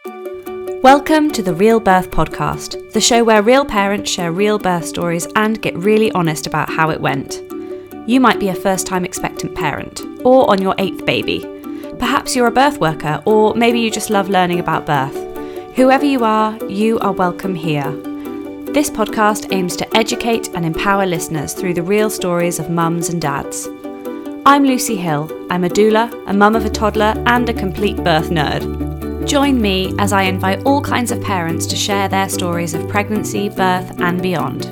Welcome to the Real Birth Podcast, the show where real parents share real birth stories and get really honest about how it went. You might be a first-time expectant parent, or on your 8th baby. Perhaps you're a birth worker, or maybe you just love learning about birth. Whoever you are welcome here. This podcast aims to educate and empower listeners through the real stories of mums and dads. I'm Lucy Hill. I'm a doula, a mum of a toddler, and a complete birth nerd. Join me as I invite all kinds of parents to share their stories of pregnancy, birth, and beyond.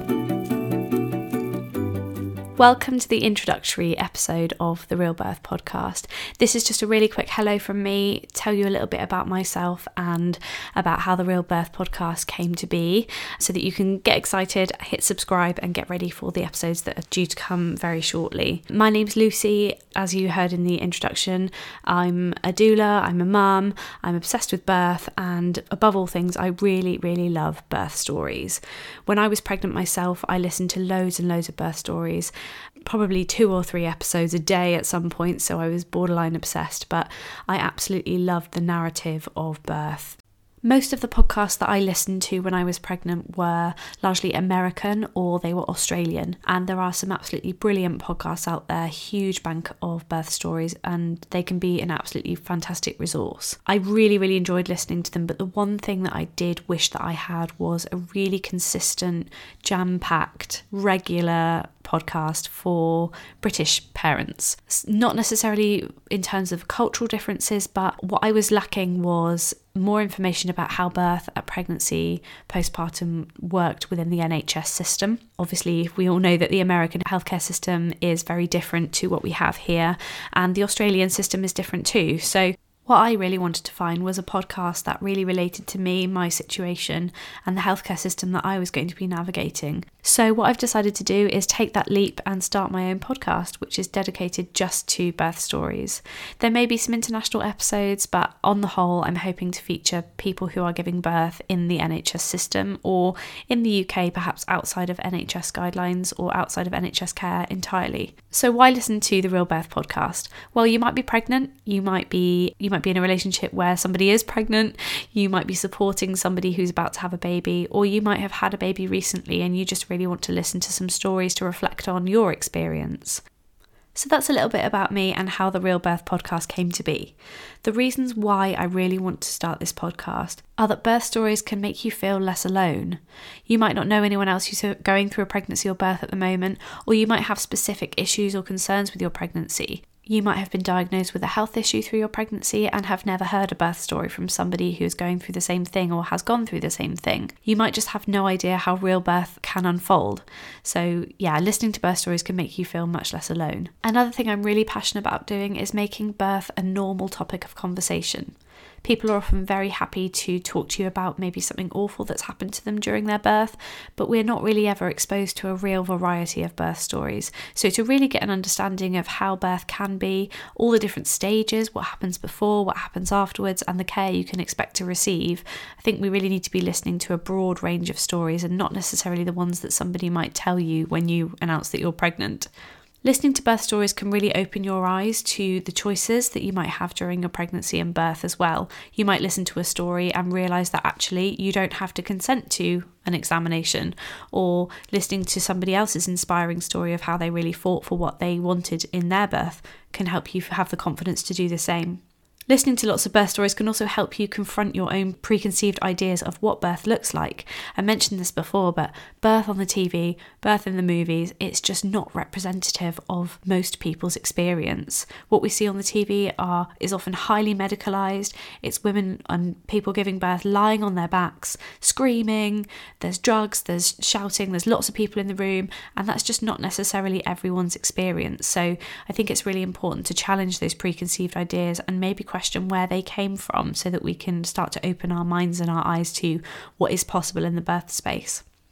Welcome to the introductory episode of the Real Birth Podcast. This is just a really quick hello from me, tell you a little bit about myself and about how the Real Birth Podcast came to be, so that you can get excited, hit subscribe and get ready for the episodes that are due to come very shortly. My name's Lucy, as you heard in the introduction. I'm a doula, I'm a mum, I'm obsessed with birth, and above all things, I really, really love birth stories. When I was pregnant myself, I listened to loads and loads of birth stories, probably 2 or 3 episodes a day at some point, so I was borderline obsessed, but I absolutely loved the narrative of birth. Most of the podcasts that I listened to when I was pregnant were largely American or they were Australian, and there are some absolutely brilliant podcasts out there, huge bank of birth stories, and they can be an absolutely fantastic resource. I really, really enjoyed listening to them, but the one thing that I did wish that I had was a really consistent, jam-packed, regular podcast for British parents. Not necessarily in terms of cultural differences, but what I was lacking was more information about how birth, pregnancy, postpartum worked within the NHS system. Obviously, we all know that the American healthcare system is very different to what we have here, and the Australian system is different too. So what I really wanted to find was a podcast that really related to me, my situation, and the healthcare system that I was going to be navigating. So what I've decided to do is take that leap and start my own podcast, which is dedicated just to birth stories. There may be some international episodes, but on the whole, I'm hoping to feature people who are giving birth in the NHS system, or in the UK, perhaps outside of NHS guidelines or outside of NHS care entirely. So why listen to the Real Birth Podcast? Well, you might be pregnant, you might be in a relationship where somebody is pregnant, you might be supporting somebody who's about to have a baby, or you might have had a baby recently and you just really want to listen to some stories to reflect on your experience. So that's a little bit about me and how the Real Birth Podcast came to be. The reasons why I really want to start this podcast are that birth stories can make you feel less alone. You might not know anyone else who's going through a pregnancy or birth at the moment, or you might have specific issues or concerns with your pregnancy. You might have been diagnosed with a health issue through your pregnancy and have never heard a birth story from somebody who is going through the same thing or has gone through the same thing. You might just have no idea how real birth can unfold. So yeah, listening to birth stories can make you feel much less alone. Another thing I'm really passionate about doing is making birth a normal topic of conversation. People are often very happy to talk to you about maybe something awful that's happened to them during their birth, but we're not really ever exposed to a real variety of birth stories. So to really get an understanding of how birth can be, all the different stages, what happens before, what happens afterwards, and the care you can expect to receive, I think we really need to be listening to a broad range of stories and not necessarily the ones that somebody might tell you when you announce that you're pregnant. Listening to birth stories can really open your eyes to the choices that you might have during your pregnancy and birth as well. You might listen to a story and realise that actually you don't have to consent to an examination, or listening to somebody else's inspiring story of how they really fought for what they wanted in their birth can help you have the confidence to do the same. Listening to lots of birth stories can also help you confront your own preconceived ideas of what birth looks like. I mentioned this before, but birth on the TV, birth in the movies, it's just not representative of most people's experience. What we see on the TV is often highly medicalised. It's women and people giving birth lying on their backs, screaming, there's drugs, there's shouting, there's lots of people in the room, and that's just not necessarily everyone's experience. So I think it's really important to challenge those preconceived ideas and maybe question where they came from so that we can start to open our minds and our eyes to what is possible in the birth space.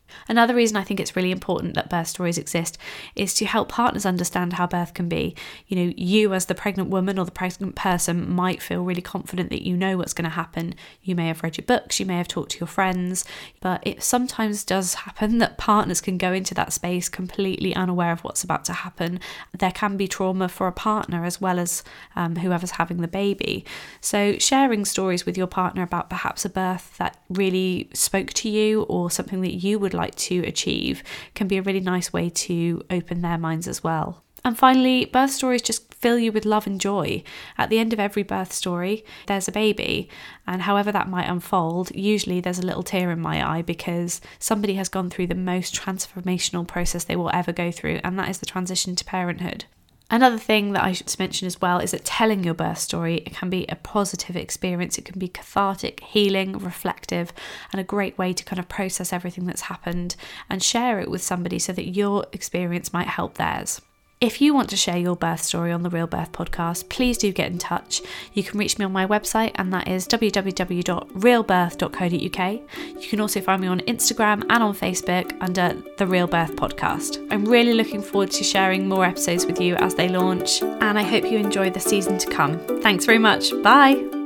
Another reason I think it's really important that birth stories exist is to help partners understand how birth can be. You as the pregnant woman or the pregnant person might feel really confident that you know what's going to happen. You may have read your books, you may have talked to your friends, but it sometimes does happen that partners can go into that space completely unaware of what's about to happen. There can be trauma for a partner as well as whoever's having the baby. So sharing stories with your partner about perhaps a birth that really spoke to you or something that you would like to achieve can be a really nice way to open their minds as well. And finally, birth stories just fill you with love and joy. At the end of every birth story, there's a baby, and however that might unfold, usually there's a little tear in my eye because somebody has gone through the most transformational process they will ever go through, and that is the transition to parenthood. Another thing that I should mention as well is that telling your birth story, it can be a positive experience. It can be cathartic, healing, reflective, and a great way to kind of process everything that's happened and share it with somebody so that your experience might help theirs. If you want to share your birth story on the Real Birth Podcast, please do get in touch. You can reach me on my website, and that is www.realbirth.co.uk. You can also find me on Instagram and on Facebook under the Real Birth Podcast. I'm really looking forward to sharing more episodes with you as they launch, and I hope you enjoy the season to come. Thanks very much. Bye.